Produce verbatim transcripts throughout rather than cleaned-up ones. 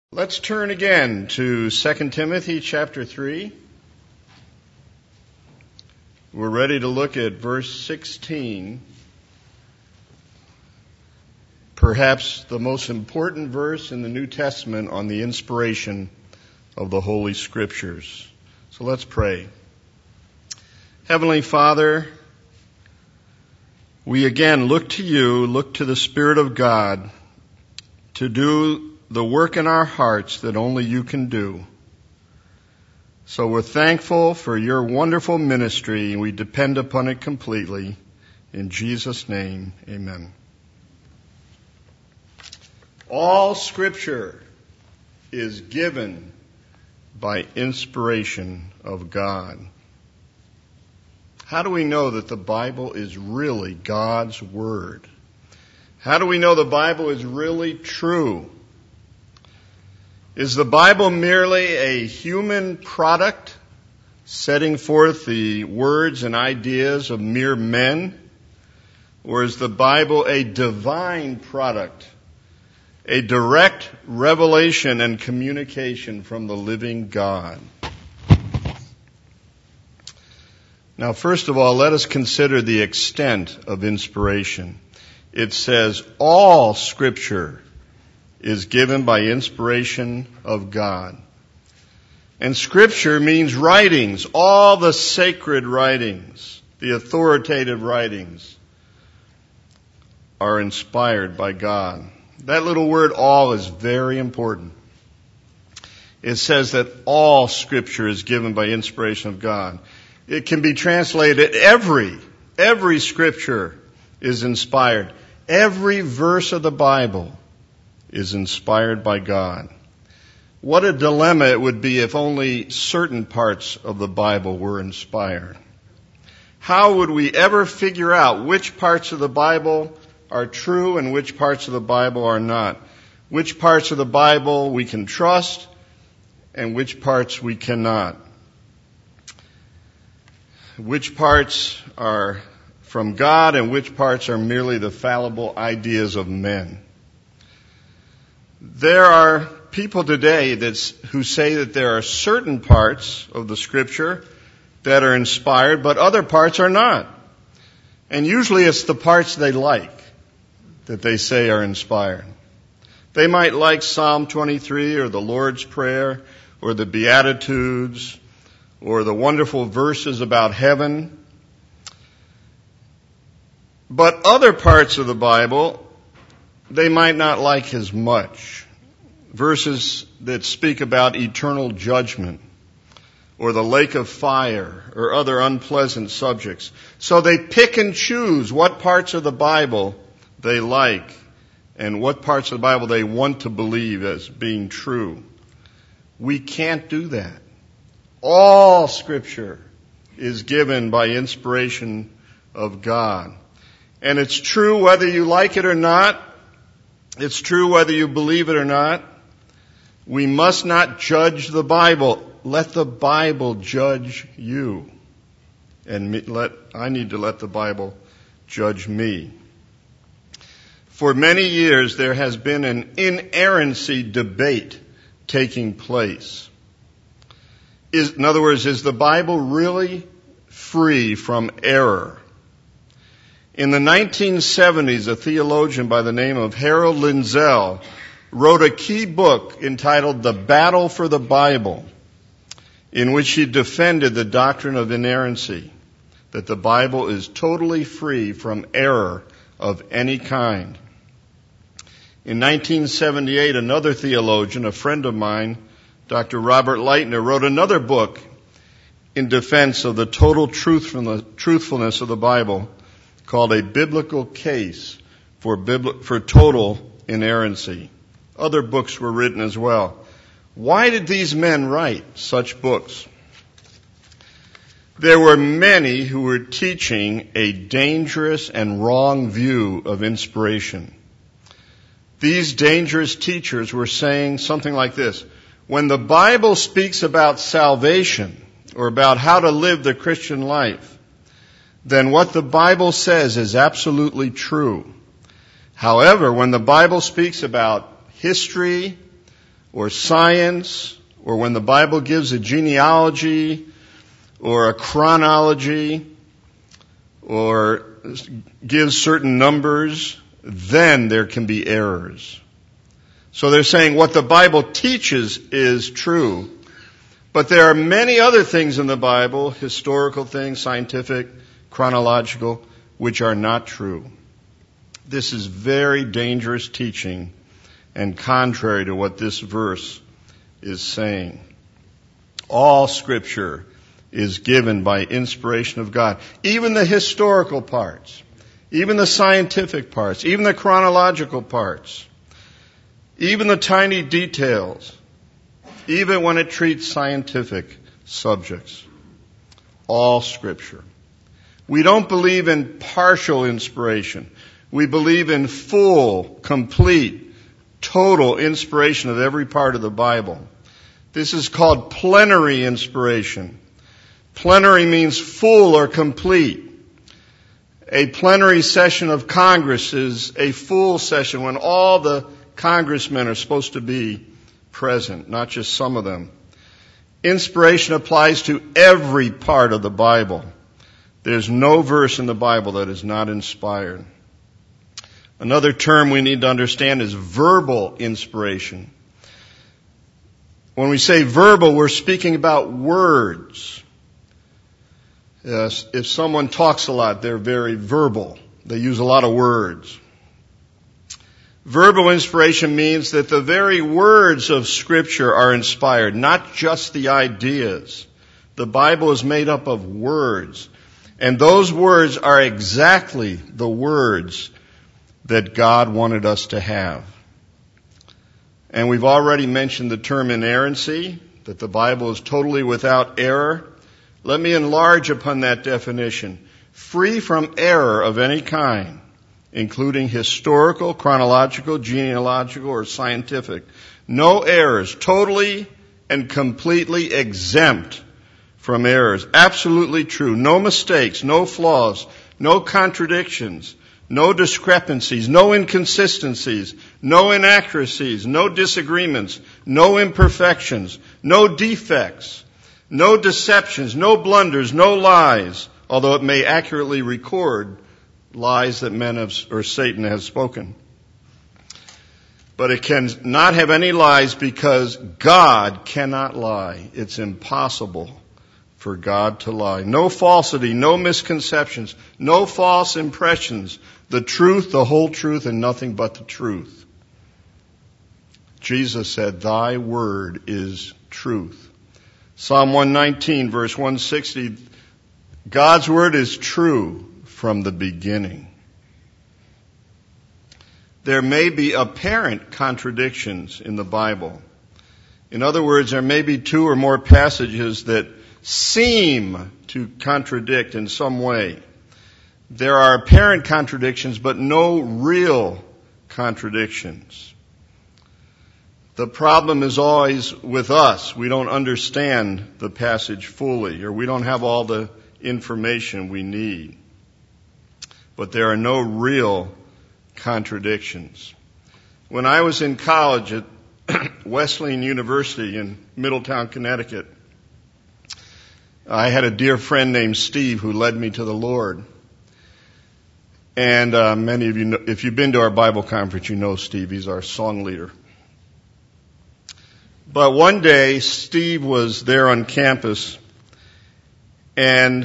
Let's turn again to Second Timothy chapter three. We're ready to look at verse sixteen. Perhaps the most important verse in the New Testament on the inspiration of the Holy Scriptures. So let's pray. Heavenly Father, we again look to you, look to the Spirit of God to do the work in our hearts that only you can do. So we're thankful for your wonderful ministry, and we depend upon it completely. In Jesus' name, amen. All Scripture is given by inspiration of God. How do we know that the Bible is really God's Word? How do we know the Bible is really true? Is the Bible merely a human product setting forth the words and ideas of mere men? Or is the Bible a divine product, a direct revelation and communication from the living God? Now, first of all, let us consider the extent of inspiration. It says, all Scripture is given by inspiration of God. And Scripture means writings, all the sacred writings, the authoritative writings are inspired by God. That little word all is very important. It says that all Scripture is given by inspiration of God. It can be translated every, every Scripture is inspired. Every verse of the Bible is inspired by God. What a dilemma it would be if only certain parts of the Bible were inspired. How would we ever figure out which parts of the Bible are true and which parts of the Bible are not? Which parts of the Bible we can trust and which parts we cannot? Which parts are from God and which parts are merely the fallible ideas of men? There are people today that's, who say that there are certain parts of the Scripture that are inspired, but other parts are not. And usually it's the parts they like that they say are inspired. They might like Psalm twenty-three or the Lord's Prayer or the Beatitudes or the wonderful verses about heaven. But other parts of the Bible they might not like as much. Verses that speak about eternal judgment or the lake of fire or other unpleasant subjects. So they pick and choose what parts of the Bible they like and what parts of the Bible they want to believe as being true. We can't do that. All Scripture is given by inspiration of God. And it's true whether you like it or not. It's true whether you believe it or not. We must not judge the Bible. Let the Bible judge you. And me, let, I need to let the Bible judge me. For many years there has been an inerrancy debate taking place. Is, in other words, is the Bible really free from error? In the nineteen seventies, a theologian by the name of Harold Lindsell wrote a key book entitled The Battle for the Bible, in which he defended the doctrine of inerrancy, that the Bible is totally free from error of any kind. In nineteen seventy-eight, another theologian, a friend of mine, Doctor Robert Lightner, wrote another book in defense of the total truthfulness of the Bible, called A Biblical Case for, Bibli- for Total Inerrancy. Other books were written as well. Why did these men write such books? There were many who were teaching a dangerous and wrong view of inspiration. These dangerous teachers were saying something like this: when the Bible speaks about salvation or about how to live the Christian life, then what the Bible says is absolutely true. However, when the Bible speaks about history or science, or when the Bible gives a genealogy or a chronology or gives certain numbers, then there can be errors. So they're saying what the Bible teaches is true, but there are many other things in the Bible, historical things, scientific, chronological, which are not true. This is very dangerous teaching and contrary to what this verse is saying. All Scripture is given by inspiration of God. Even the historical parts, even the scientific parts, even the chronological parts, even the tiny details, even when it treats scientific subjects. All Scripture. We don't believe in partial inspiration. We believe in full, complete, total inspiration of every part of the Bible. This is called plenary inspiration. Plenary means full or complete. A plenary session of Congress is a full session when all the congressmen are supposed to be present, not just some of them. Inspiration applies to every part of the Bible. There's no verse in the Bible that is not inspired. Another term we need to understand is verbal inspiration. When we say verbal, we're speaking about words. Yes, if someone talks a lot, they're very verbal. They use a lot of words. Verbal inspiration means that the very words of Scripture are inspired, not just the ideas. The Bible is made up of words, and those words are exactly the words that God wanted us to have. And we've already mentioned the term inerrancy, that the Bible is totally without error. Let me enlarge upon that definition. Free from error of any kind, including historical, chronological, genealogical, or scientific. No errors. Totally and completely exempt from errors. Absolutely true. No mistakes, no flaws, no contradictions, no discrepancies, no inconsistencies, no inaccuracies, no disagreements, no imperfections, no defects, no deceptions, no blunders, no lies, although it may accurately record lies that men have, or Satan has spoken. But it can not have any lies because God cannot lie. It's impossible for God to lie. No falsity, no misconceptions, no false impressions. The truth, the whole truth, and nothing but the truth. Jesus said, "Thy word is truth." Psalm one nineteen, verse one sixty, God's word is true from the beginning. There may be apparent contradictions in the Bible. In other words, there may be two or more passages that seem to contradict in some way. There are apparent contradictions, but no real contradictions. The problem is always with us. We don't understand the passage fully, or we don't have all the information we need. But there are no real contradictions. When I was in college at Wesleyan University in Middletown, Connecticut, I had a dear friend named Steve who led me to the Lord. And uh, many of you know, if you've been to our Bible conference, you know Steve. He's our song leader. But one day, Steve was there on campus, and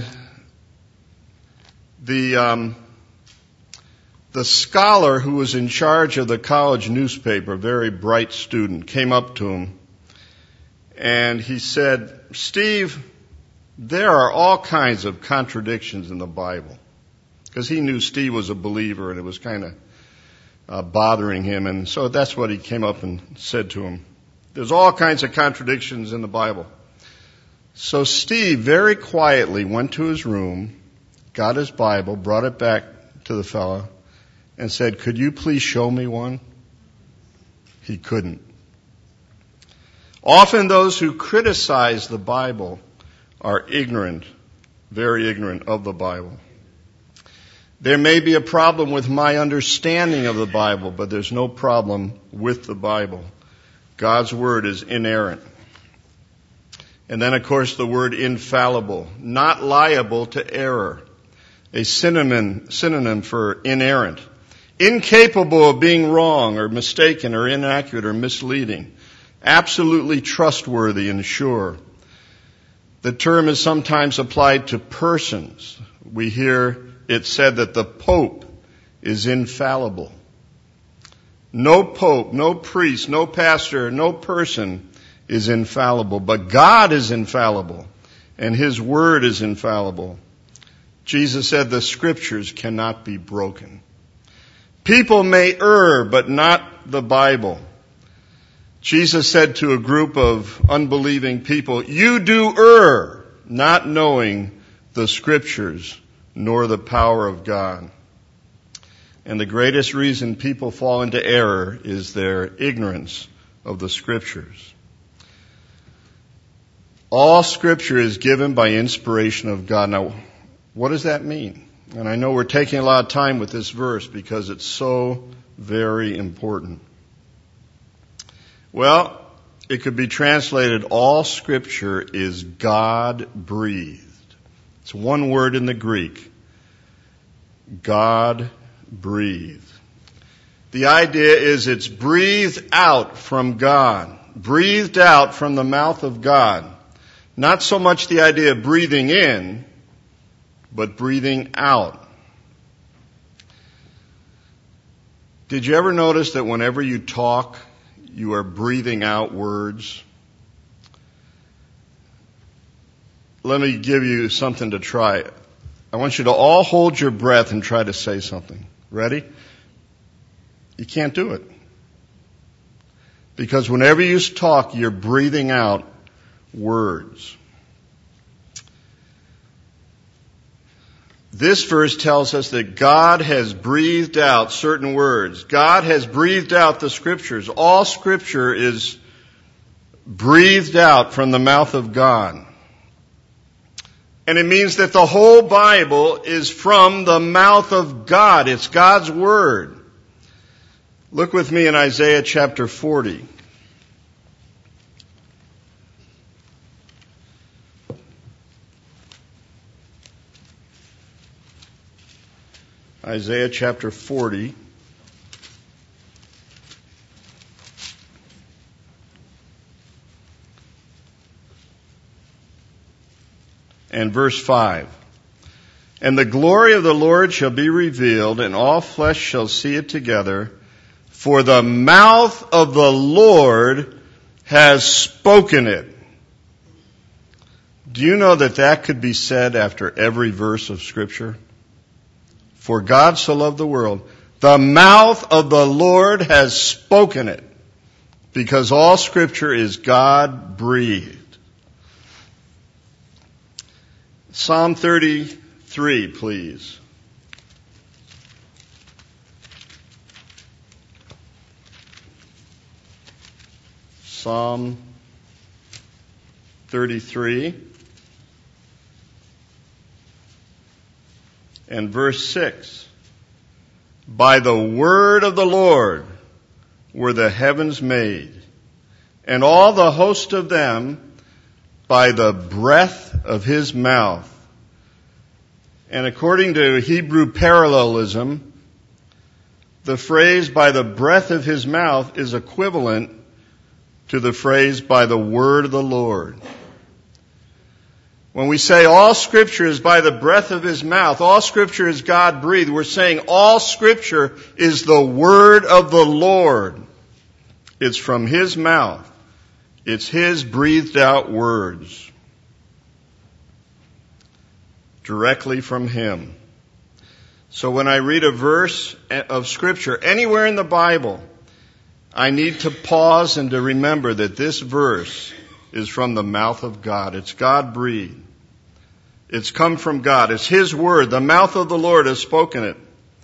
the um, the scholar who was in charge of the college newspaper, a very bright student, came up to him, and he said, "Steve, there are all kinds of contradictions in the Bible." Because he knew Steve was a believer, and it was kind of uh, bothering him, and so that's what he came up and said to him. There's all kinds of contradictions in the Bible. So Steve very quietly went to his room, got his Bible, brought it back to the fellow, and said, "Could you please show me one?" He couldn't. Often those who criticize the Bible are ignorant, very ignorant of the Bible. There may be a problem with my understanding of the Bible, but there's no problem with the Bible. God's word is inerrant. And then, of course, the word infallible, not liable to error, a synonym, synonym for inerrant, incapable of being wrong or mistaken or inaccurate or misleading, absolutely trustworthy and sure. The term is sometimes applied to persons. We hear it said that the Pope is infallible. No pope, no priest, no pastor, no person is infallible, but God is infallible, and His word is infallible. Jesus said the scriptures cannot be broken. People may err, but not the Bible. Jesus said to a group of unbelieving people, "You do err, not knowing the scriptures nor the power of God." And the greatest reason people fall into error is their ignorance of the scriptures. All scripture is given by inspiration of God. Now, what does that mean? And I know we're taking a lot of time with this verse because it's so very important. Well, it could be translated, all scripture is God-breathed. It's one word in the Greek. God-breathed. The idea is it's breathed out from God, breathed out from the mouth of God. Not so much the idea of breathing in, but breathing out. Did you ever notice that whenever you talk, you are breathing out words? Let me give you something to try. I want you to all hold your breath and try to say something. Ready? You can't do it. Because whenever you talk, you're breathing out words. This verse tells us that God has breathed out certain words. God has breathed out the scriptures. All scripture is breathed out from the mouth of God. And it means that the whole Bible is from the mouth of God. It's God's word. Look with me in Isaiah chapter forty. Isaiah chapter forty. And verse five. And the glory of the Lord shall be revealed, and all flesh shall see it together, for the mouth of the Lord has spoken it. Do you know that that could be said after every verse of Scripture? For God so loved the world, the mouth of the Lord has spoken it, because all Scripture is God-breathed. Psalm thirty-three, please. Psalm thirty-three. And verse six, by the word of the Lord were the heavens made, and all the host of them by the breath of his mouth. And according to Hebrew parallelism, the phrase by the breath of his mouth is equivalent to the phrase by the word of the Lord. When we say all Scripture is by the breath of His mouth, all Scripture is God-breathed, we're saying all Scripture is the word of the Lord. It's from His mouth. It's His breathed out words. Directly from Him. So when I read a verse of Scripture anywhere in the Bible, I need to pause and to remember that this verse is from the mouth of God. It's God-breathed. It's come from God. It's His word. The mouth of the Lord has spoken it.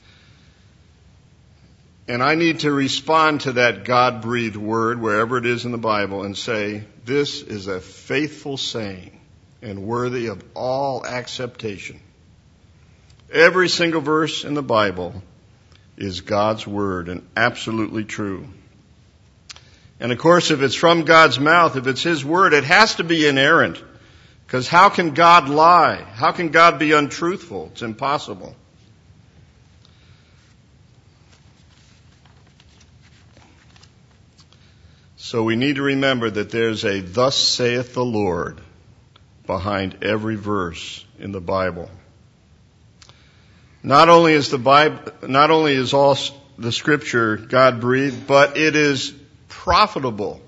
And I need to respond to that God-breathed word, wherever it is in the Bible, and say, this is a faithful saying and worthy of all acceptation. Every single verse in the Bible is God's word and absolutely true. And of course, if it's from God's mouth, if it's His word, it has to be inerrant. Because how can God lie? How can God be untruthful? It's impossible. So we need to remember that there's a "thus saith the Lord" behind every verse in the Bible. Not only is the Bible, not only is all the Scripture God breathed, but it is profitable.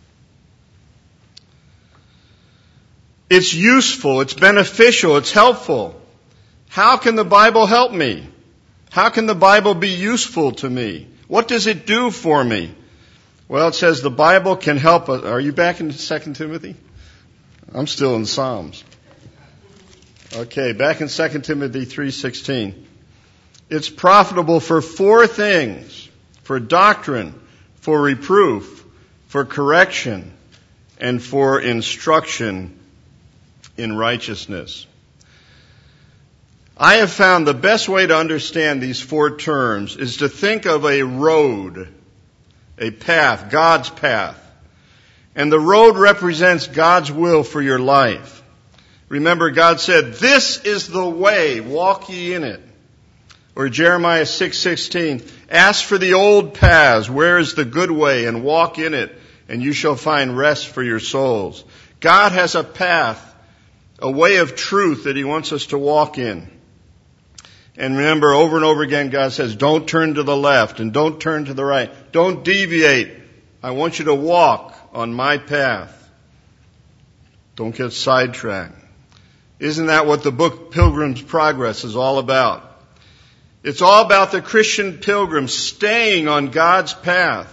It's useful, it's beneficial, it's helpful. How can the Bible help me? How can the Bible be useful to me? What does it do for me? Well, it says the Bible can help us. Are you back in Second Timothy? I'm still in Psalms. Okay, back in Second Timothy three sixteen. It's profitable for four things: for doctrine, for reproof, for correction, and for instruction in righteousness. I have found the best way to understand these four terms is to think of a road, a path, God's path. And the road represents God's will for your life. Remember, God said, "This is the way, walk ye in it." Or Jeremiah six sixteen, "Ask for the old paths, where is the good way, and walk in it, and you shall find rest for your souls." God has a path, a way of truth that He wants us to walk in. And remember, over and over again, God says, don't turn to the left and don't turn to the right. Don't deviate. I want you to walk on my path. Don't get sidetracked. Isn't that what the book Pilgrim's Progress is all about? It's all about the Christian pilgrim staying on God's path.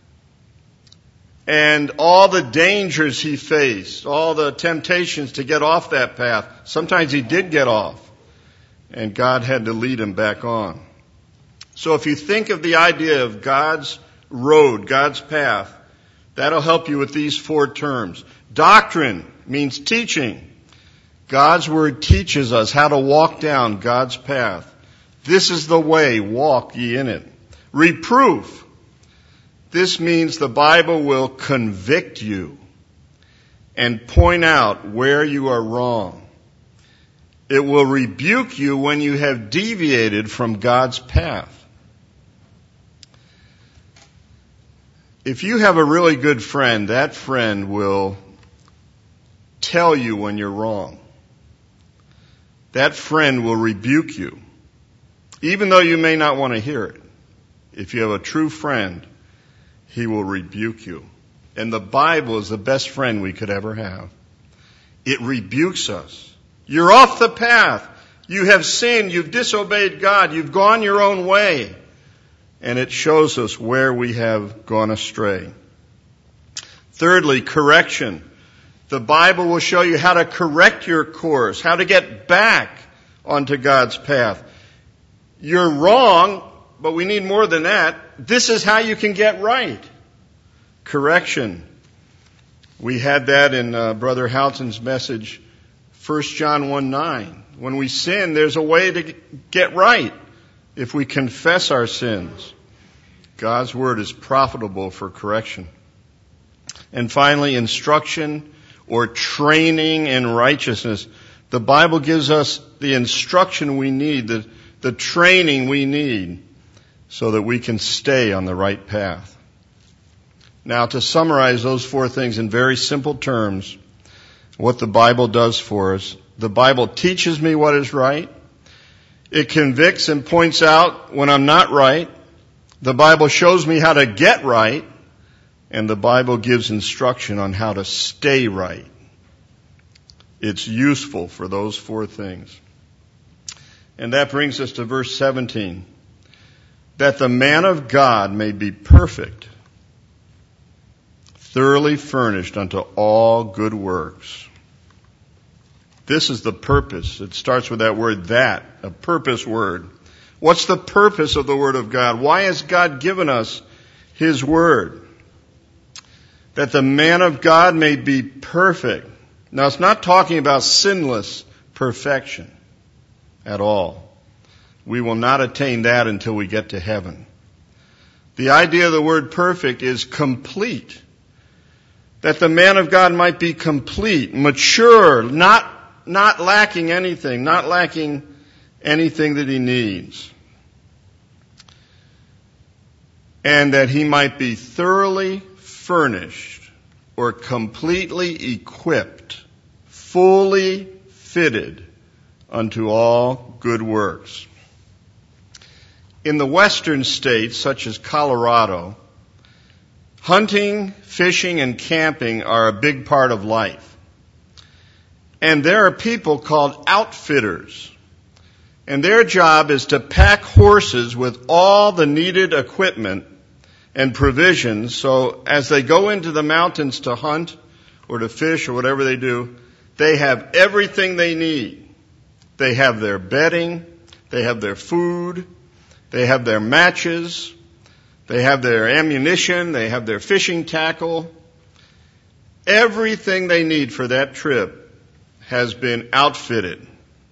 And all the dangers he faced, all the temptations to get off that path. Sometimes he did get off. And God had to lead him back on. So if you think of the idea of God's road, God's path, that'll help you with these four terms. Doctrine means teaching. God's Word teaches us how to walk down God's path. This is the way, walk ye in it. Reproof. This means the Bible will convict you and point out where you are wrong. It will rebuke you when you have deviated from God's path. If you have a really good friend, that friend will tell you when you're wrong. That friend will rebuke you, even though you may not want to hear it. If you have a true friend, he will rebuke you. And the Bible is the best friend we could ever have. It rebukes us. You're off the path. You have sinned. You've disobeyed God. You've gone your own way. And it shows us where we have gone astray. Thirdly, correction. The Bible will show you how to correct your course, how to get back onto God's path. You're wrong, but we need more than that. This is how you can get right. Correction. We had that in uh, Brother Houghton's message, First John one nine. When we sin, there's a way to get right if we confess our sins. God's Word is profitable for correction. And finally, instruction or training in righteousness. The Bible gives us the instruction we need, the, the training we need, so that we can stay on the right path. Now, to summarize those four things in very simple terms, what the Bible does for us. The Bible teaches me what is right. It convicts and points out when I'm not right. The Bible shows me how to get right. And the Bible gives instruction on how to stay right. It's useful for those four things. And that brings us to verse seventeen. That the man of God may be perfect, thoroughly furnished unto all good works. This is the purpose. It starts with that word that, a purpose word. What's the purpose of the Word of God? Why has God given us His Word? That the man of God may be perfect. Now, it's not talking about sinless perfection at all. We will not attain that until we get to heaven. The idea of the word perfect is complete, that the man of God might be complete, mature, not, not lacking anything, not lacking anything that he needs. And that he might be thoroughly furnished or completely equipped, fully fitted unto all good works. In the western states, such as Colorado, hunting, fishing, and camping are a big part of life. And there are people called outfitters. And their job is to pack horses with all the needed equipment and provisions, so as they go into the mountains to hunt or to fish or whatever they do, they have everything they need. They have their bedding, they have their food, they have their matches, they have their ammunition, they have their fishing tackle. Everything they need for that trip has been outfitted.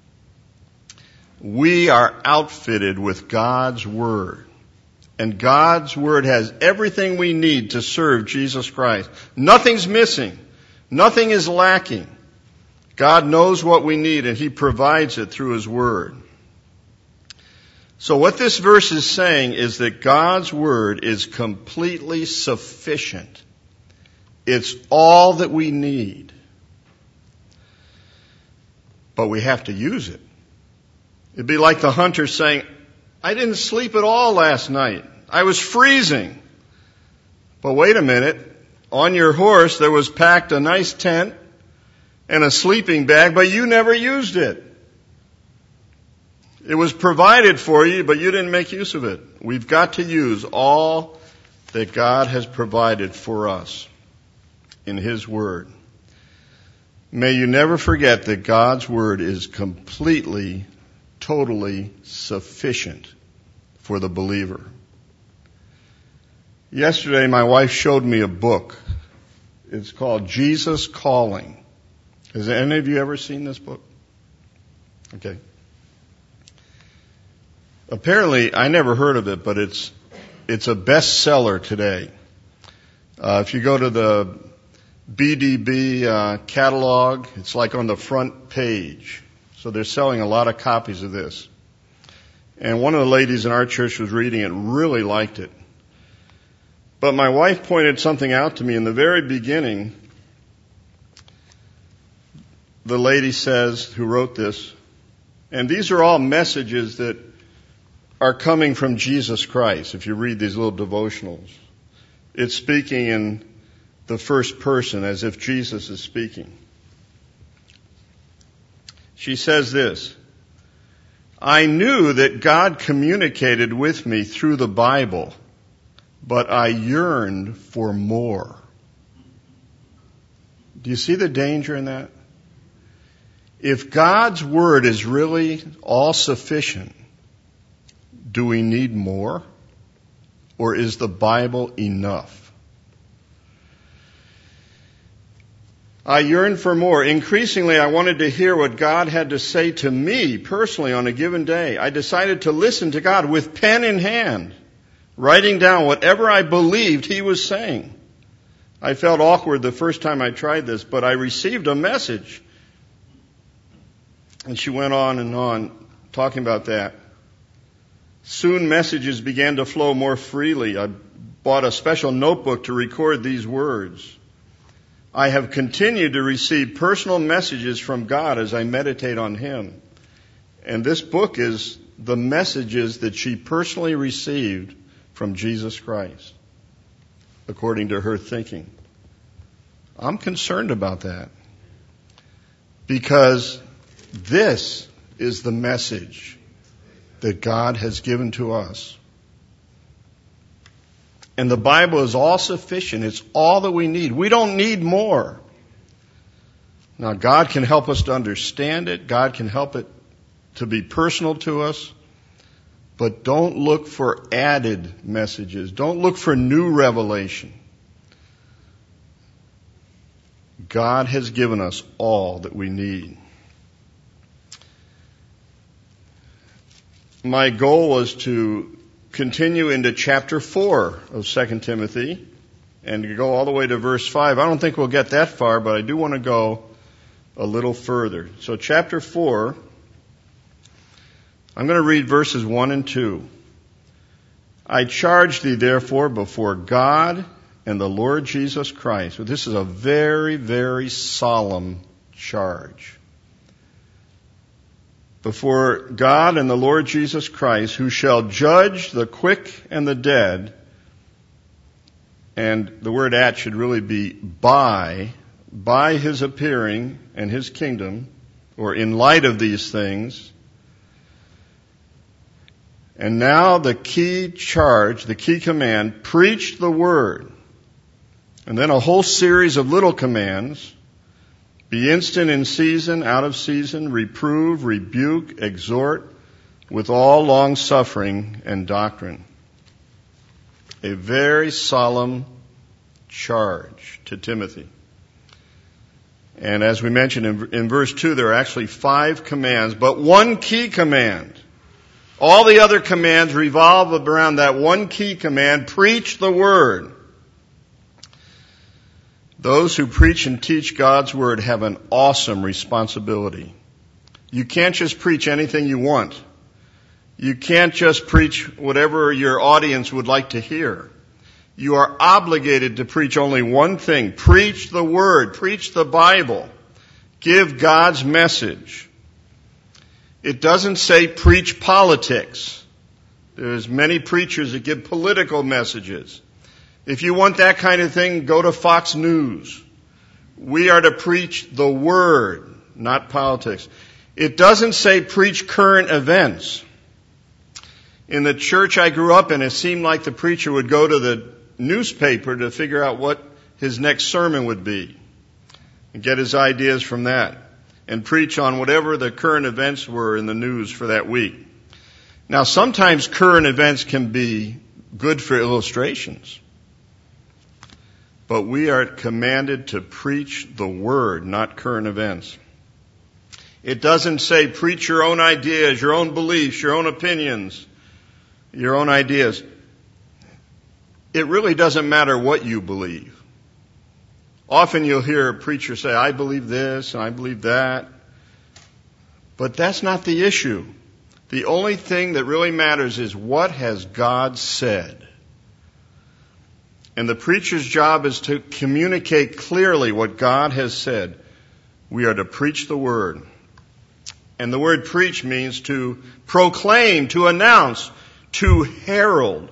We are outfitted with God's Word. And God's Word has everything we need to serve Jesus Christ. Nothing's missing. Nothing is lacking. God knows what we need, and He provides it through His Word. So what this verse is saying is that God's Word is completely sufficient. It's all that we need. But we have to use it. It'd be like the hunter saying, I didn't sleep at all last night. I was freezing. But wait a minute. On your horse there was packed a nice tent and a sleeping bag, but you never used it. It was provided for you, but you didn't make use of it. We've got to use all that God has provided for us in His Word. May you never forget that God's Word is completely, totally sufficient for the believer. Yesterday, my wife showed me a book. It's called Jesus Calling. Has any of you ever seen this book? Okay. Apparently, I never heard of it, but it's it's a bestseller today. Uh, if you go to the B D B uh, catalog, it's like on the front page. So they're selling a lot of copies of this. And one of the ladies in our church was reading it and really liked it. But my wife pointed something out to me in the very beginning. The lady says, who wrote this, and these are all messages that are coming from Jesus Christ. If you read these little devotionals, it's speaking in the first person as if Jesus is speaking. She says this, I knew that God communicated with me through the Bible, but I yearned for more. Do you see the danger in that? If God's Word is really all sufficient, do we need more? Or is the Bible enough? I yearned for more. Increasingly, I wanted to hear what God had to say to me personally on a given day. I decided to listen to God with pen in hand, writing down whatever I believed He was saying. I felt awkward the first time I tried this, but I received a message. And she went on and on talking about that. Soon messages began to flow more freely. I bought a special notebook to record these words. I have continued to receive personal messages from God as I meditate on Him. And this book is the messages that she personally received from Jesus Christ, according to her thinking. I'm concerned about that, because this is the message that God has given to us. And the Bible is all sufficient. It's all that we need. We don't need more. Now, God can help us to understand it. God can help it to be personal to us. But don't look for added messages. Don't look for new revelation. God has given us all that we need. My goal was to continue into chapter four of Second Timothy and to go all the way to verse five. I don't think we'll get that far, but I do want to go a little further. So chapter four, I'm going to read verses one and two. I charge thee therefore before God and the Lord Jesus Christ. So this is a very, very solemn charge. Before God and the Lord Jesus Christ, who shall judge the quick and the dead, and the word at should really be by, by his appearing and his kingdom, or in light of these things. And now the key charge, the key command, preach the word. And then a whole series of little commands. Be instant in season, out of season, reprove, rebuke, exhort, with all long suffering and doctrine. A very solemn charge to Timothy. And as we mentioned in, in verse two, there are actually five commands, but one key command. All the other commands revolve around that one key command, preach the word. Those who preach and teach God's word have an awesome responsibility. You can't just preach anything you want. You can't just preach whatever your audience would like to hear. You are obligated to preach only one thing. Preach the word. Preach the Bible. Give God's message. It doesn't say preach politics. There's many preachers that give political messages. If you want that kind of thing, go to Fox News. We are to preach the word, not politics. It doesn't say preach current events. In the church I grew up in, it seemed like the preacher would go to the newspaper to figure out what his next sermon would be and get his ideas from that and preach on whatever the current events were in the news for that week. Now, sometimes current events can be good for illustrations. But we are commanded to preach the word, not current events. It doesn't say preach your own ideas, your own beliefs, your own opinions, your own ideas. It really doesn't matter what you believe. Often you'll hear a preacher say, I believe this and I believe that. But that's not the issue. The only thing that really matters is what has God said. And the preacher's job is to communicate clearly what God has said. We are to preach the word. And the word preach means to proclaim, to announce, to herald.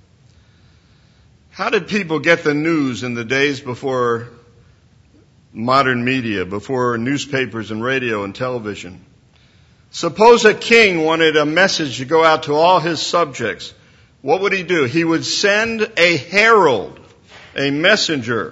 How did people get the news in the days before modern media, before newspapers and radio and television? Suppose a king wanted a message to go out to all his subjects. What would he do? He would send a herald, a messenger.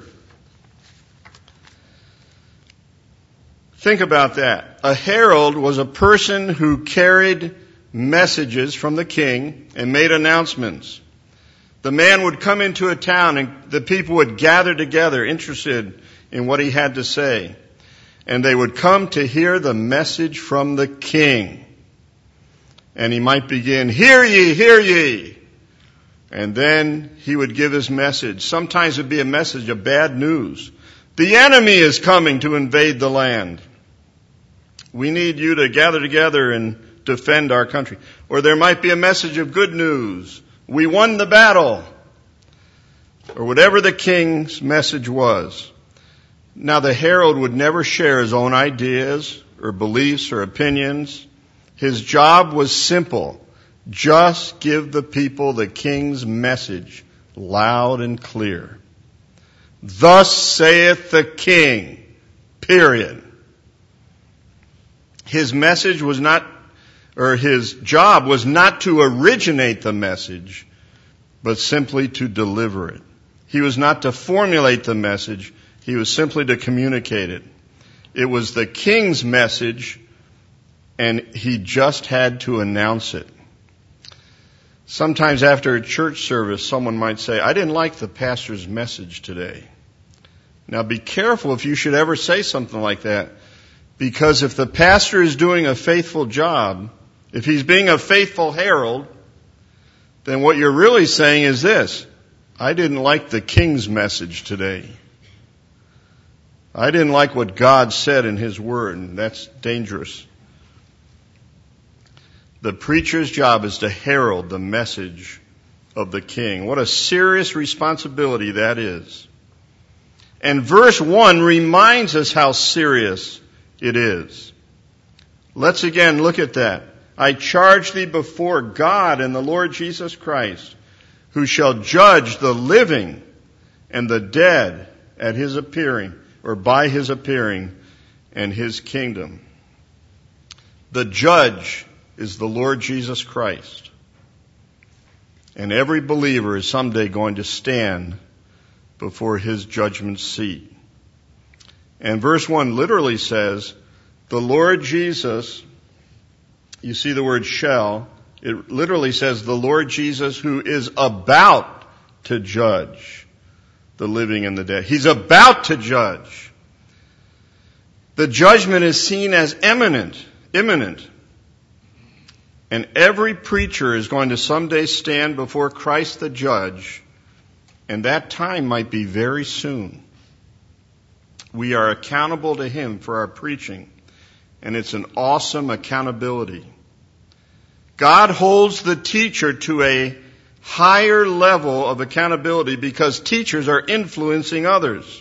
Think about that. A herald was a person who carried messages from the king and made announcements. The man would come into a town and the people would gather together interested in what he had to say. And they would come to hear the message from the king. And he might begin, hear ye, hear ye. And then he would give his message. Sometimes it would be a message of bad news. The enemy is coming to invade the land. We need you to gather together and defend our country. Or there might be a message of good news. We won the battle. Or whatever the king's message was. Now the herald would never share his own ideas or beliefs or opinions. His job was simple. Just give the people the king's message loud and clear. Thus saith the king. Period. His message was not, or his job was not to originate the message, but simply to deliver it. He was not to formulate the message. He was simply to communicate it. It was the king's message, and he just had to announce it. Sometimes after a church service, someone might say, I didn't like the pastor's message today. Now be careful if you should ever say something like that, because if the pastor is doing a faithful job, if he's being a faithful herald, then what you're really saying is this: I didn't like the king's message today. I didn't like what God said in His Word, and that's dangerous. The preacher's job is to herald the message of the king. What a serious responsibility that is. And verse one reminds us how serious it is. Let's again look at that. I charge thee before God and the Lord Jesus Christ, who shall judge the living and the dead at His appearing, or by His appearing, and His kingdom. The judge is the Lord Jesus Christ. And every believer is someday going to stand before His judgment seat. And verse one literally says, the Lord Jesus, you see the word shall, it literally says the Lord Jesus who is about to judge the living and the dead. He's about to judge. The judgment is seen as imminent, imminent. And every preacher is going to someday stand before Christ the judge, and that time might be very soon. We are accountable to Him for our preaching, and it's an awesome accountability. God holds the teacher to a higher level of accountability because teachers are influencing others.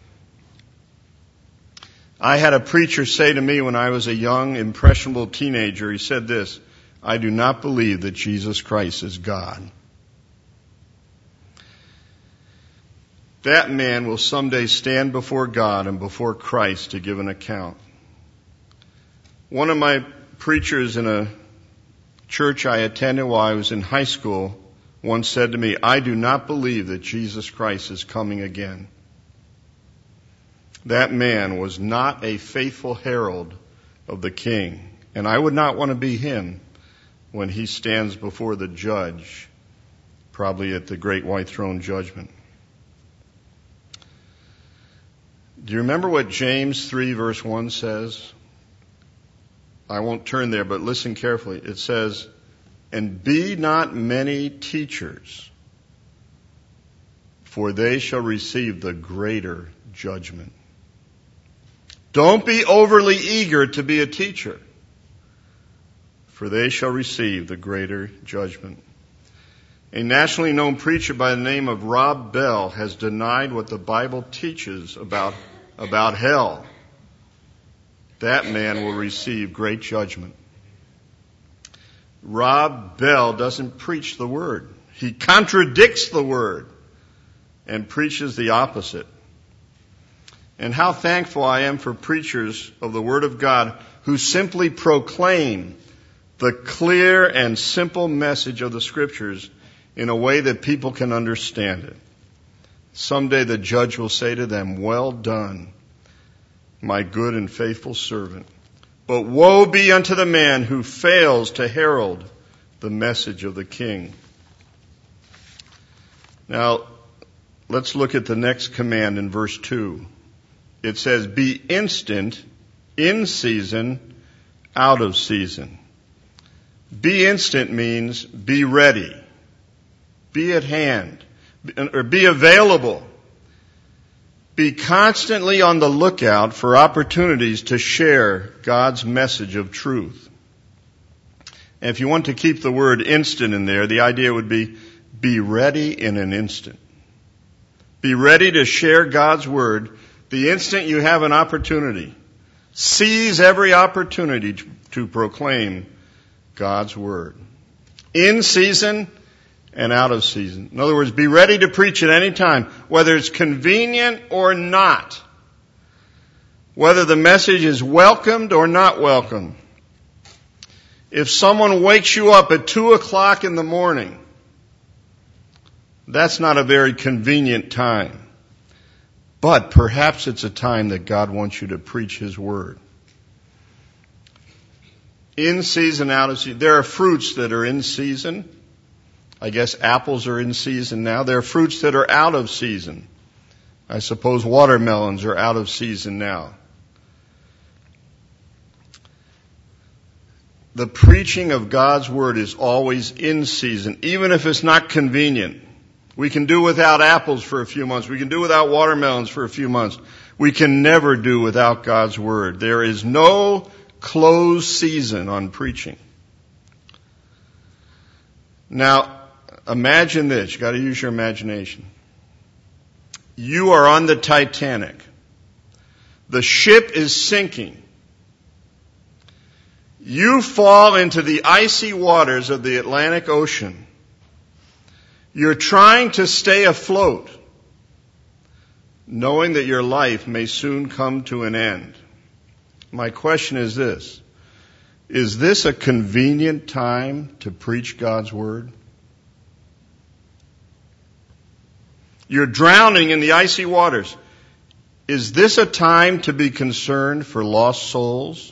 I had a preacher say to me when I was a young, impressionable teenager, he said this, I do not believe that Jesus Christ is God. That man will someday stand before God and before Christ to give an account. One of my preachers in a church I attended while I was in high school once said to me, I do not believe that Jesus Christ is coming again. That man was not a faithful herald of the King, and I would not want to be him when he stands before the judge, probably at the great white throne judgment. Do you remember what James three verse one says? I won't turn there, but listen carefully. It says, and be not many teachers, for they shall receive the greater judgment. Don't be overly eager to be a teacher, for they shall receive the greater judgment. A nationally known preacher by the name of Rob Bell has denied what the Bible teaches about, about hell. That man will receive great judgment. Rob Bell doesn't preach the Word. He contradicts the Word and preaches the opposite. And how thankful I am for preachers of the Word of God who simply proclaim the clear and simple message of the Scriptures in a way that people can understand it. Someday the judge will say to them, well done, my good and faithful servant. But woe be unto the man who fails to herald the message of the King. Now, let's look at the next command in verse two. It says, be instant, in season, out of season. Be instant means be ready, be at hand, or be available. Be constantly on the lookout for opportunities to share God's message of truth. And if you want to keep the word instant in there, the idea would be, be ready in an instant. Be ready to share God's word the instant you have an opportunity. Seize every opportunity to, to proclaim God's word. In season and out of season. In other words, be ready to preach at any time, whether it's convenient or not. Whether the message is welcomed or not welcomed. If someone wakes you up at two o'clock in the morning, that's not a very convenient time. But perhaps it's a time that God wants you to preach His word. In season, out of season. There are fruits that are in season. I guess apples are in season now. There are fruits that are out of season. I suppose watermelons are out of season now. The preaching of God's word is always in season, even if it's not convenient. We can do without apples for a few months. We can do without watermelons for a few months. We can never do without God's Word. There is no closed season on preaching. Now, imagine this. You've got to use your imagination. You are on the Titanic. The ship is sinking. You fall into the icy waters of the Atlantic Ocean. You're trying to stay afloat, knowing that your life may soon come to an end. My question is this: is this a convenient time to preach God's Word? You're drowning in the icy waters. Is this a time to be concerned for lost souls?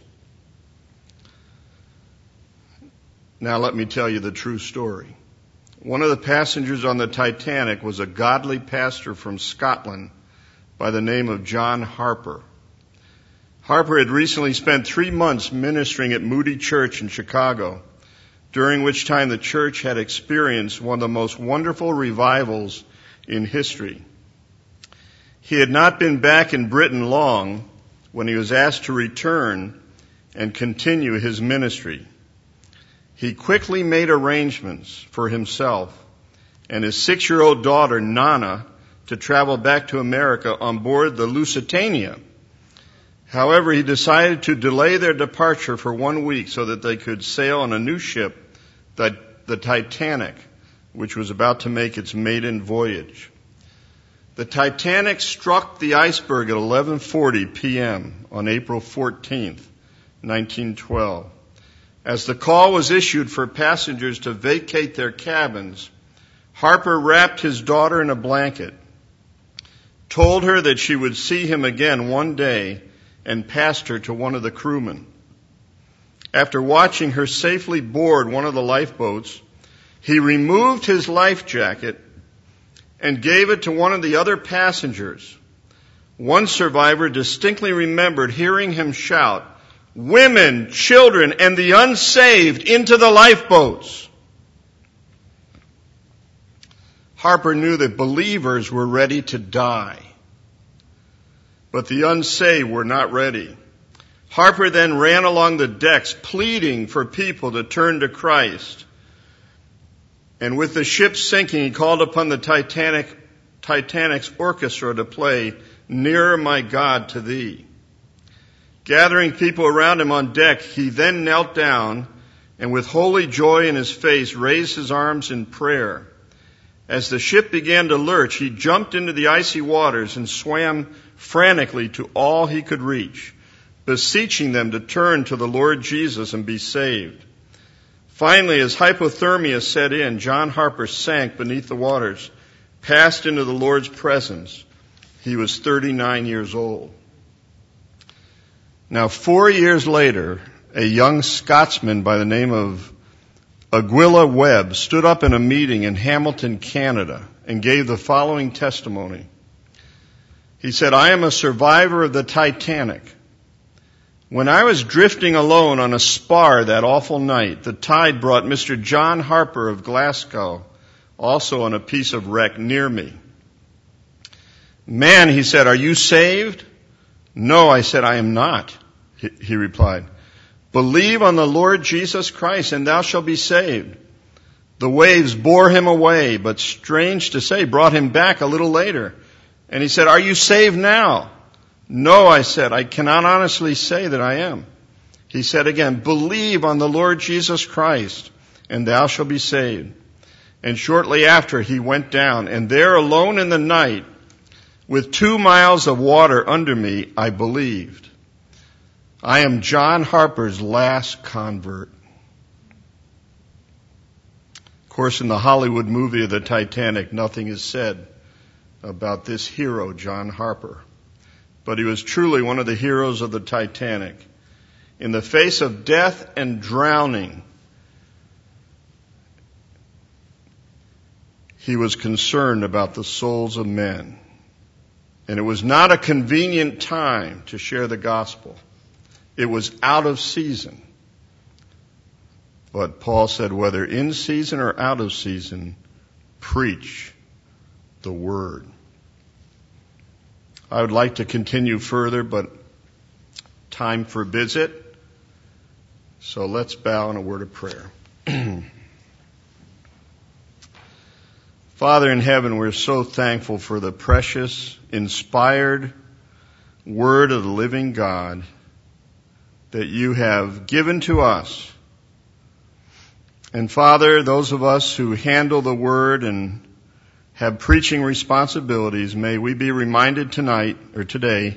Now let me tell you the true story. One of the passengers on the Titanic was a godly pastor from Scotland by the name of John Harper. Harper had recently spent three months ministering at Moody Church in Chicago, during which time the church had experienced one of the most wonderful revivals in history. He had not been back in Britain long when he was asked to return and continue his ministry. He quickly made arrangements for himself and his six-year-old daughter, Nana, to travel back to America on board the Lusitania. However, he decided to delay their departure for one week so that they could sail on a new ship, the, the Titanic, which was about to make its maiden voyage. The Titanic struck the iceberg at eleven forty p.m. on April fourteenth, nineteen twelve. As the call was issued for passengers to vacate their cabins, Harper wrapped his daughter in a blanket, told her that she would see him again one day, and passed her to one of the crewmen. After watching her safely board one of the lifeboats, he removed his life jacket and gave it to one of the other passengers. One survivor distinctly remembered hearing him shout, "Women, children, and the unsaved into the lifeboats." Harper knew that believers were ready to die, but the unsaved were not ready. Harper then ran along the decks pleading for people to turn to Christ. And with the ship sinking, he called upon the Titanic, Titanic's orchestra to play "Nearer, My God, to Thee." Gathering people around him on deck, he then knelt down and with holy joy in his face raised his arms in prayer. As the ship began to lurch, he jumped into the icy waters and swam frantically to all he could reach, beseeching them to turn to the Lord Jesus and be saved. Finally, as hypothermia set in, John Harper sank beneath the waters, passed into the Lord's presence. He was thirty-nine years old. Now, four years later, a young Scotsman by the name of Aguila Webb stood up in a meeting in Hamilton, Canada, and gave the following testimony. He said, "I am a survivor of the Titanic. When I was drifting alone on a spar that awful night, the tide brought Mister John Harper of Glasgow, also on a piece of wreck near me. 'Man,' he said, 'are you saved?' 'No,' I said, 'I am not,' he, he replied. 'Believe on the Lord Jesus Christ and thou shalt be saved.' The waves bore him away, but strange to say, brought him back a little later. And he said, 'Are you saved now?' 'No,' I said, 'I cannot honestly say that I am.' He said again, 'Believe on the Lord Jesus Christ, and thou shalt be saved.' And shortly after he went down, and there alone in the night, with two miles of water under me, I believed. I am John Harper's last convert." Of course, in the Hollywood movie of the Titanic, nothing is said about this hero, John Harper. But he was truly one of the heroes of the Titanic. In the face of death and drowning, he was concerned about the souls of men. And it was not a convenient time to share the gospel. It was out of season. But Paul said, whether in season or out of season, preach the Word. I would like to continue further, but time forbids it. So let's bow in a word of prayer. Father in heaven, we're so thankful for the precious, inspired Word of the living God that you have given to us. And Father, those of us who handle the Word and have preaching responsibilities, may we be reminded tonight or today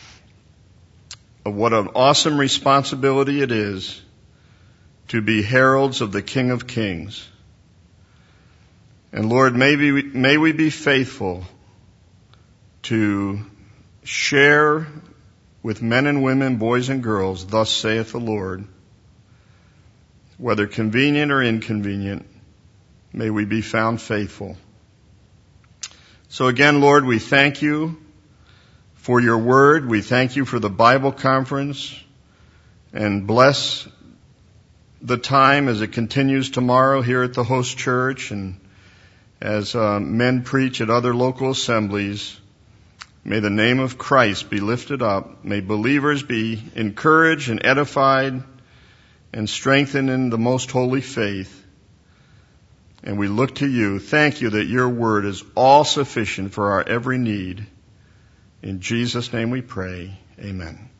of what an awesome responsibility it is to be heralds of the King of Kings. And Lord, may we, may we be faithful to share with men and women, boys and girls, thus saith the Lord. Whether convenient or inconvenient, may we be found faithful. So again, Lord, we thank you for your word. We thank you for the Bible conference, and bless the time as it continues tomorrow here at the host church, and as uh, men preach at other local assemblies. May the name of Christ be lifted up. May believers be encouraged and edified and strengthened in the most holy faith. And we look to you. Thank you that your word is all sufficient for our every need. In Jesus' name we pray. Amen.